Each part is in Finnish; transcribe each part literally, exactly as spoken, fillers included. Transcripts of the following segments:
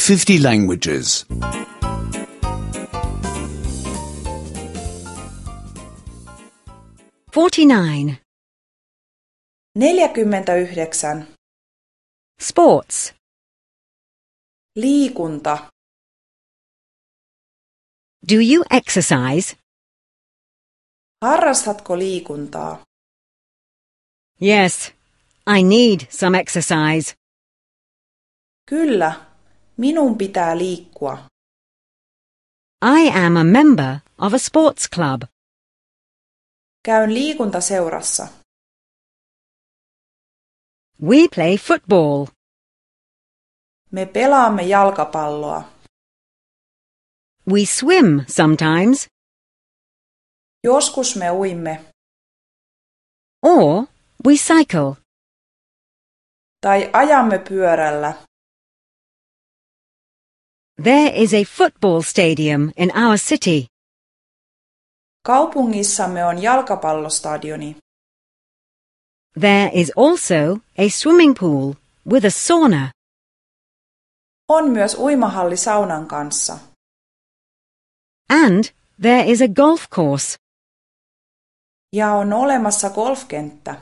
fifty languages. forty-nine. neljäkymmentäyhdeksän. Sports. Liikunta. Do you exercise? Harrastatko liikuntaa? Yes, I need some exercise. Kyllä, minun pitää liikkua. I am a member of a sports club. Käyn liikuntaseurassa. We play football. Me pelaamme jalkapalloa. We swim sometimes. Joskus me uimme. Or we cycle. Tai ajamme pyörällä. There is a football stadium in our city. Kaupungissamme on jalkapallostadioni. There is also a swimming pool with a sauna. On myös uimahalli saunan kanssa. And there is a golf course. Ja on olemassa golfkenttä.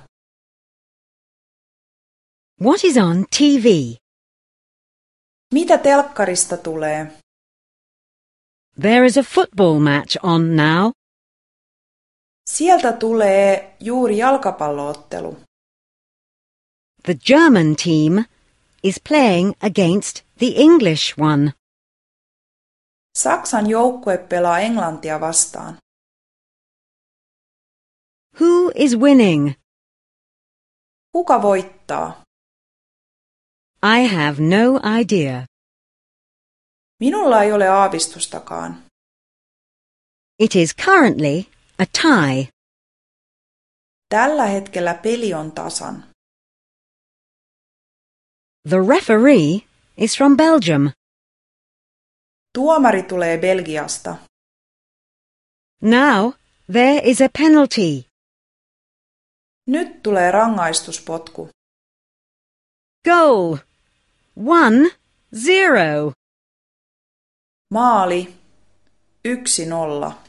What is on T V? Mitä telkkarista tulee? There is a football match on now. Sieltä tulee juuri jalkapalloottelu. The German team is playing against the English one. Saksan joukkue pelaa Englantia vastaan. Who is winning? Kuka voittaa? I have no idea. Minulla ei ole aavistustakaan. It is currently a tie. Tällä hetkellä peli on tasan. The referee is from Belgium. Tuomari tulee Belgiasta. Now there is a penalty. Nyt tulee rangaistuspotku. Goal. One, zero. Maali. Yksi nolla.